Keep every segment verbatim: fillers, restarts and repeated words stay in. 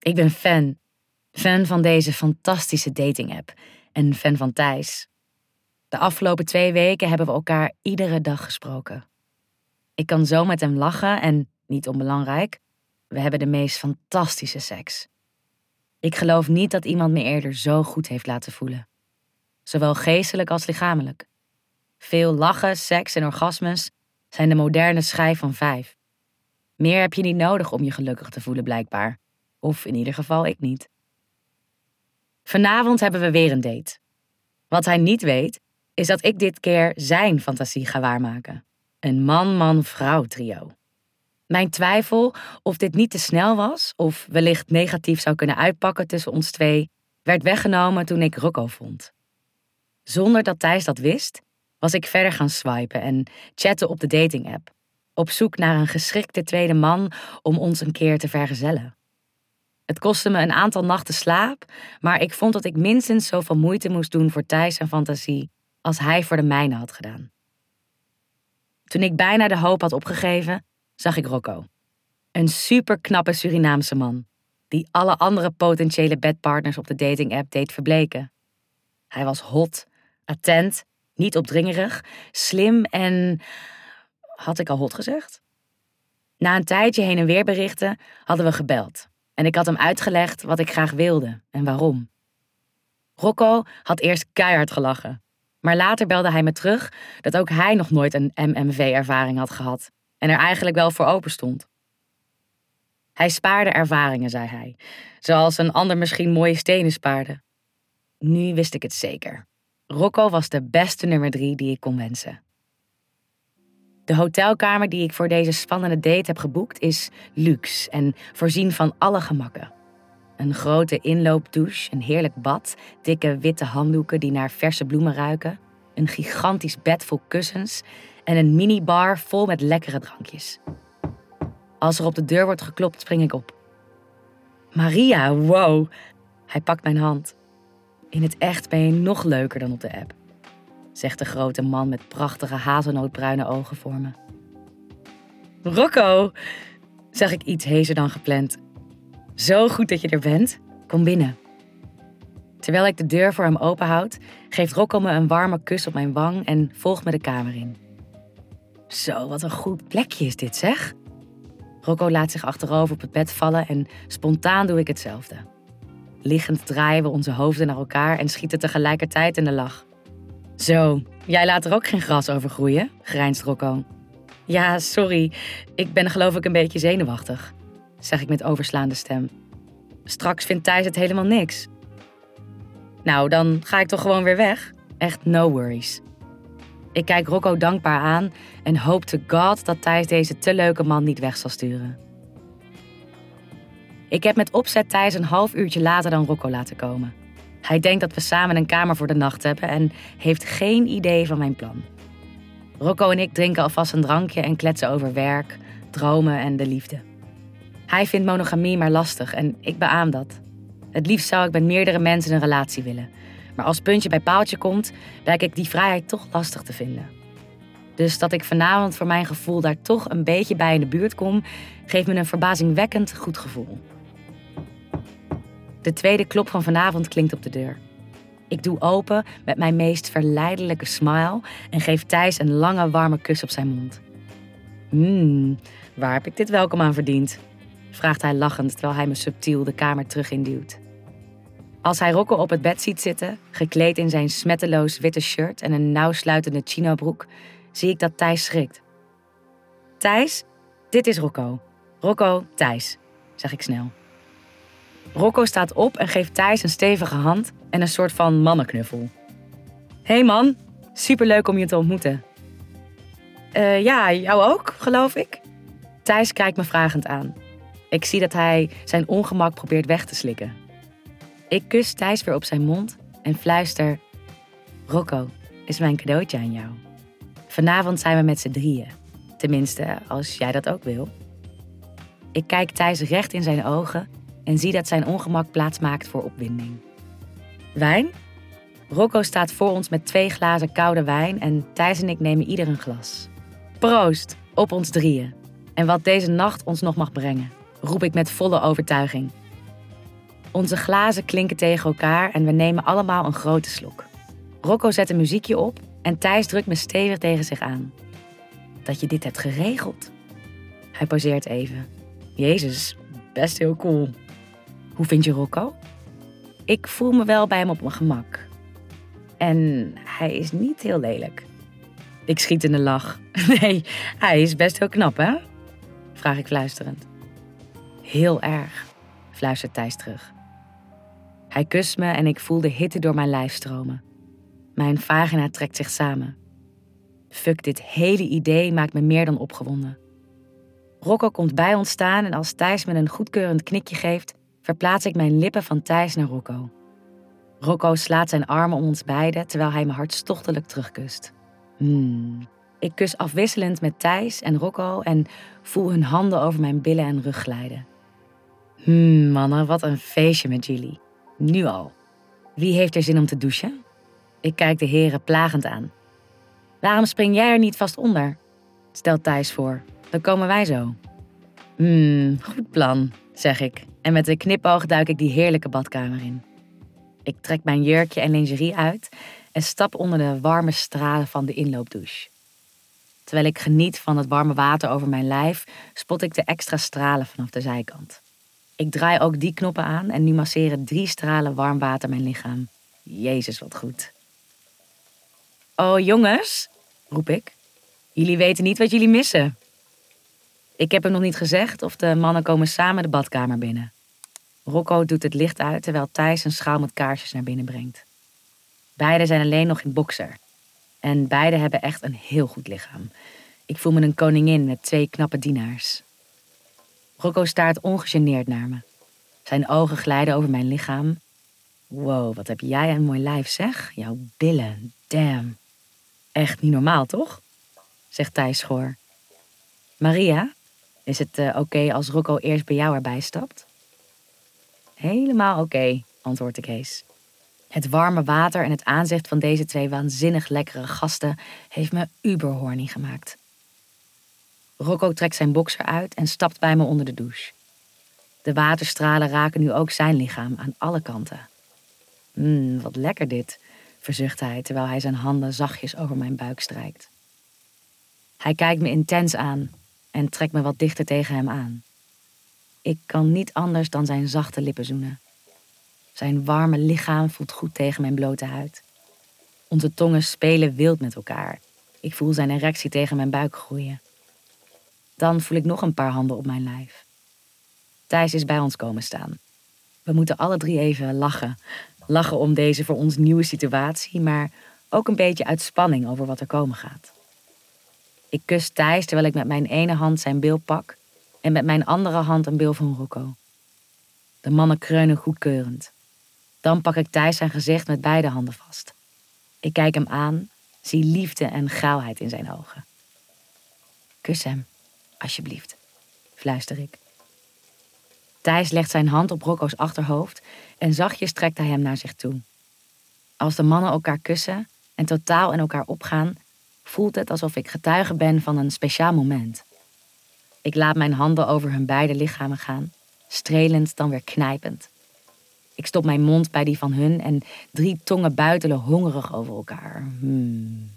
Ik ben fan. Fan van deze fantastische dating-app. En fan van Thijs. De afgelopen twee weken hebben we elkaar iedere dag gesproken. Ik kan zo met hem lachen en, niet onbelangrijk, we hebben de meest fantastische seks. Ik geloof niet dat iemand me eerder zo goed heeft laten voelen. Zowel geestelijk als lichamelijk. Veel lachen, seks en orgasmes zijn de moderne schijf van vijf. Meer heb je niet nodig om je gelukkig te voelen blijkbaar. Of in ieder geval ik niet. Vanavond hebben we weer een date. Wat hij niet weet, is dat ik dit keer zijn fantasie ga waarmaken. Een man-man-vrouw trio. Mijn twijfel of dit niet te snel was, of wellicht negatief zou kunnen uitpakken tussen ons twee, werd weggenomen toen ik Rocco vond. Zonder dat Thijs dat wist, was ik verder gaan swipen en chatten op de dating-app. Op zoek naar een geschikte tweede man om ons een keer te vergezellen. Het kostte me een aantal nachten slaap, maar ik vond dat ik minstens zoveel moeite moest doen voor Thijs en fantasie als hij voor de mijne had gedaan. Toen ik bijna de hoop had opgegeven, zag ik Rocco. Een superknappe Surinaamse man, die alle andere potentiële bedpartners op de dating-app deed verbleken. Hij was hot, attent, niet opdringerig, slim en... Had ik al hot gezegd? Na een tijdje heen en weer berichten hadden we gebeld. En ik had hem uitgelegd wat ik graag wilde en waarom. Rocco had eerst keihard gelachen. Maar later belde hij me terug dat ook hij nog nooit een M M V-ervaring had gehad. En er eigenlijk wel voor open stond. Hij spaarde ervaringen, zei hij. Zoals een ander misschien mooie stenen spaarde. Nu wist ik het zeker. Rocco was de beste nummer drie die ik kon wensen. De hotelkamer die ik voor deze spannende date heb geboekt is luxe en voorzien van alle gemakken. Een grote inloopdouche, een heerlijk bad, dikke witte handdoeken die naar verse bloemen ruiken, een gigantisch bed vol kussens en een minibar vol met lekkere drankjes. Als er op de deur wordt geklopt, spring ik op. Maria, wow! Hij pakt mijn hand. In het echt ben je nog leuker dan op de app, zegt de grote man met prachtige hazelnootbruine ogen voor me. Rocco, zeg ik iets hezer dan gepland. Zo goed dat je er bent. Kom binnen. Terwijl ik de deur voor hem openhoud, geeft Rocco me een warme kus op mijn wang en volgt me de kamer in. Zo, wat een goed plekje is dit, zeg. Rocco laat zich achterover op het bed vallen en spontaan doe ik hetzelfde. Liggend draaien we onze hoofden naar elkaar en schieten tegelijkertijd in de lach. Zo, jij laat er ook geen gras over groeien, grijnst Rocco. Ja, sorry, ik ben geloof ik een beetje zenuwachtig, zeg ik met overslaande stem. Straks vindt Thijs het helemaal niks. Nou, dan ga ik toch gewoon weer weg. Echt no worries. Ik kijk Rocco dankbaar aan en hoop to God dat Thijs deze te leuke man niet weg zal sturen. Ik heb met opzet Thijs een half uurtje later dan Rocco laten komen. Hij denkt dat we samen een kamer voor de nacht hebben en heeft geen idee van mijn plan. Rocco en ik drinken alvast een drankje en kletsen over werk, dromen en de liefde. Hij vindt monogamie maar lastig en ik beaam dat. Het liefst zou ik met meerdere mensen een relatie willen. Maar als puntje bij paaltje komt, lijkt ik die vrijheid toch lastig te vinden. Dus dat ik vanavond voor mijn gevoel daar toch een beetje bij in de buurt kom, geeft me een verbazingwekkend goed gevoel. De tweede klop van vanavond klinkt op de deur. Ik doe open met mijn meest verleidelijke smile en geef Thijs een lange warme kus op zijn mond. Mmm, waar heb ik dit welkom aan verdiend? Vraagt hij lachend terwijl hij me subtiel de kamer terug induwt. Als hij Rocco op het bed ziet zitten, gekleed in zijn smetteloos witte shirt en een nauwsluitende chinobroek, zie ik dat Thijs schrikt. Thijs, dit is Rocco. Rocco, Thijs, zeg ik snel. Rocco staat op en geeft Thijs een stevige hand en een soort van mannenknuffel. Hey man, superleuk om je te ontmoeten. Uh, ja, jou ook, geloof ik. Thijs kijkt me vragend aan. Ik zie dat hij zijn ongemak probeert weg te slikken. Ik kus Thijs weer op zijn mond en fluister: Rocco, is mijn cadeautje aan jou. Vanavond zijn we met z'n drieën. Tenminste, als jij dat ook wil. Ik kijk Thijs recht in zijn ogen en zie dat zijn ongemak plaatsmaakt voor opwinding. Wijn? Rocco staat voor ons met twee glazen koude wijn en Thijs en ik nemen ieder een glas. Proost, op ons drieën. En wat deze nacht ons nog mag brengen, roep ik met volle overtuiging. Onze glazen klinken tegen elkaar en we nemen allemaal een grote slok. Rocco zet een muziekje op en Thijs drukt me stevig tegen zich aan. Dat je dit hebt geregeld. Hij pauzeert even. Jezus, best heel cool. Hoe vind je Rocco? Ik voel me wel bij hem op mijn gemak. En hij is niet heel lelijk. Ik schiet in de lach. Nee, hij is best heel knap, hè? Vraag ik fluisterend. Heel erg, fluistert Thijs terug. Hij kust me en ik voel de hitte door mijn lijf stromen. Mijn vagina trekt zich samen. Fuck, dit hele idee maakt me meer dan opgewonden. Rocco komt bij ons staan en als Thijs me een goedkeurend knikje geeft, verplaats ik mijn lippen van Thijs naar Rocco. Rocco slaat zijn armen om ons beiden terwijl hij me hartstochtelijk terugkust. Hmm. Ik kus afwisselend met Thijs en Rocco en voel hun handen over mijn billen en rug glijden. Hmm, mannen, wat een feestje met jullie. Nu al. Wie heeft er zin om te douchen? Ik kijk de heren plagend aan. Waarom spring jij er niet vast onder? Stelt Thijs voor. Dan komen wij zo. Hmm, goed plan, zeg ik. En met een knipoog duik ik die heerlijke badkamer in. Ik trek mijn jurkje en lingerie uit en stap onder de warme stralen van de inloopdouche. Terwijl ik geniet van het warme water over mijn lijf, spot ik de extra stralen vanaf de zijkant. Ik draai ook die knoppen aan en nu masseren drie stralen warm water mijn lichaam. Jezus, wat goed. Oh jongens, roep ik. Jullie weten niet wat jullie missen. Ik heb hem nog niet gezegd of de mannen komen samen de badkamer binnen. Rocco doet het licht uit terwijl Thijs een schaal met kaarsjes naar binnen brengt. Beiden zijn alleen nog in boxer. En beiden hebben echt een heel goed lichaam. Ik voel me een koningin met twee knappe dienaars. Rocco staart ongegeneerd naar me. Zijn ogen glijden over mijn lichaam. Wow, wat heb jij een mooi lijf, zeg. Jouw billen, damn. Echt niet normaal, toch? Zegt Thijs schor. Maria, is het uh, oké okay als Rocco eerst bij jou erbij stapt? Helemaal oké, okay, antwoord ik hees. Het warme water en het aanzicht van deze twee waanzinnig lekkere gasten heeft me uberhorny gemaakt. Rocco trekt zijn boxer uit en stapt bij me onder de douche. De waterstralen raken nu ook zijn lichaam aan alle kanten. Mmm, wat lekker dit, verzucht hij terwijl hij zijn handen zachtjes over mijn buik strijkt. Hij kijkt me intens aan en trekt me wat dichter tegen hem aan. Ik kan niet anders dan zijn zachte lippen zoenen. Zijn warme lichaam voelt goed tegen mijn blote huid. Onze tongen spelen wild met elkaar. Ik voel zijn erectie tegen mijn buik groeien. Dan voel ik nog een paar handen op mijn lijf. Thijs is bij ons komen staan. We moeten alle drie even lachen. Lachen om deze voor ons nieuwe situatie, maar ook een beetje uit spanning over wat er komen gaat. Ik kus Thijs terwijl ik met mijn ene hand zijn bil pak en met mijn andere hand een bil van Rocco. De mannen kreunen goedkeurend. Dan pak ik Thijs zijn gezicht met beide handen vast. Ik kijk hem aan, zie liefde en gaalheid in zijn ogen. Kus hem, alsjeblieft, fluister ik. Thijs legt zijn hand op Rocco's achterhoofd en zachtjes trekt hij hem naar zich toe. Als de mannen elkaar kussen en totaal in elkaar opgaan, voelt het alsof ik getuige ben van een speciaal moment. Ik laat mijn handen over hun beide lichamen gaan, strelend dan weer knijpend. Ik stop mijn mond bij die van hun en drie tongen buitelen hongerig over elkaar. Hmm.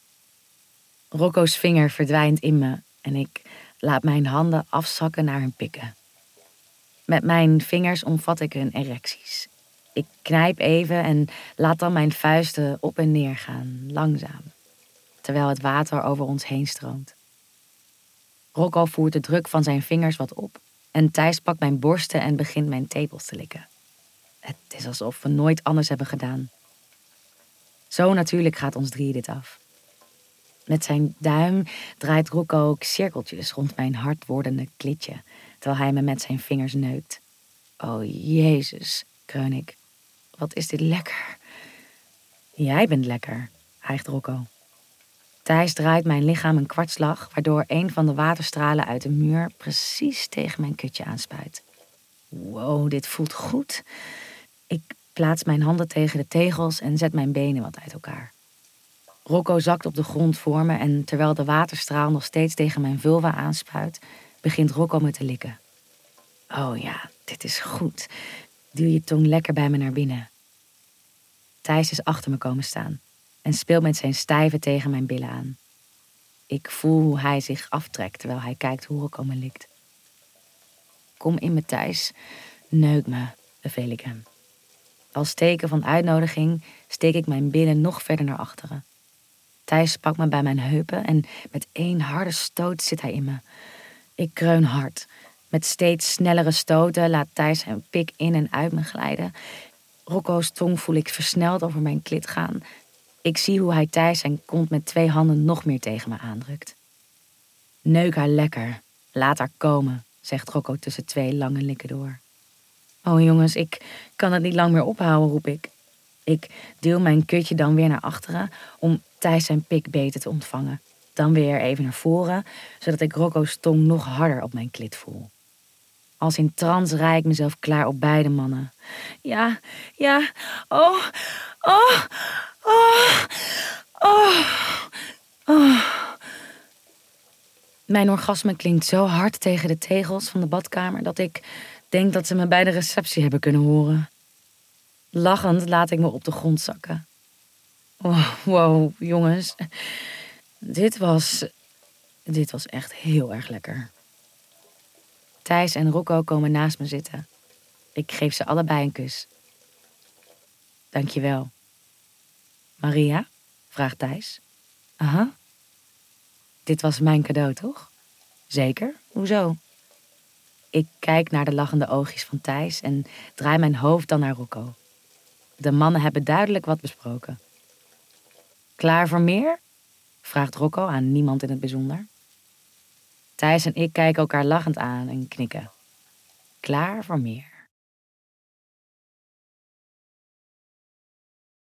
Rocco's vinger verdwijnt in me en ik laat mijn handen afzakken naar hun pikken. Met mijn vingers omvat ik hun erecties. Ik knijp even en laat dan mijn vuisten op en neer gaan, langzaam, terwijl het water over ons heen stroomt. Rocco voert de druk van zijn vingers wat op en Thijs pakt mijn borsten en begint mijn tepels te likken. Het is alsof we nooit anders hebben gedaan. Zo natuurlijk gaat ons drieën dit af. Met zijn duim draait Rocco ook cirkeltjes rond mijn hard wordende klitje, terwijl hij me met zijn vingers neukt. Oh Jezus, kreun ik. Wat is dit lekker. Jij bent lekker, hijgt Rocco. Thijs draait mijn lichaam een kwartslag, waardoor een van de waterstralen uit de muur precies tegen mijn kutje aanspuit. Wow, dit voelt goed. Ik plaats mijn handen tegen de tegels en zet mijn benen wat uit elkaar. Rocco zakt op de grond voor me en terwijl de waterstraal nog steeds tegen mijn vulva aanspuit, begint Rocco me te likken. Oh ja, dit is goed. Duw je tong lekker bij me naar binnen. Thijs is achter me komen staan en speelt met zijn stijve tegen mijn billen aan. Ik voel hoe hij zich aftrekt terwijl hij kijkt hoe Rocco me likt. Kom in me, Thijs. Neuk me, beveel ik hem. Als teken van uitnodiging steek ik mijn billen nog verder naar achteren. Thijs pakt me bij mijn heupen en met één harde stoot zit hij in me. Ik kreun hard. Met steeds snellere stoten laat Thijs zijn pik in en uit me glijden. Rocco's tong voel ik versneld over mijn klit gaan. Ik zie hoe hij Thijs zijn kont met twee handen nog meer tegen me aandrukt. Neuk haar lekker. Laat haar komen, zegt Rocco tussen twee lange likken door. Oh jongens, ik kan het niet lang meer ophouden, roep ik. Ik duw mijn kutje dan weer naar achteren om Thijs zijn pik beter te ontvangen. Dan weer even naar voren, zodat ik Rocco's tong nog harder op mijn klit voel. Als in trance rijd ik mezelf klaar op beide mannen. Ja, ja, oh, oh, oh, oh, oh. Mijn orgasme klinkt zo hard tegen de tegels van de badkamer dat ik denk dat ze me bij de receptie hebben kunnen horen. Lachend laat ik me op de grond zakken. Oh, wow, jongens. Dit was... Dit was echt heel erg lekker. Thijs en Rocco komen naast me zitten. Ik geef ze allebei een kus. Dankjewel. Maria? Vraagt Thijs. Aha. Dit was mijn cadeau, toch? Zeker. Hoezo? Ik kijk naar de lachende oogjes van Thijs en draai mijn hoofd dan naar Rocco. De mannen hebben duidelijk wat besproken. Klaar voor meer? Vraagt Rocco aan niemand in het bijzonder. Thijs en ik kijken elkaar lachend aan en knikken. Klaar voor meer.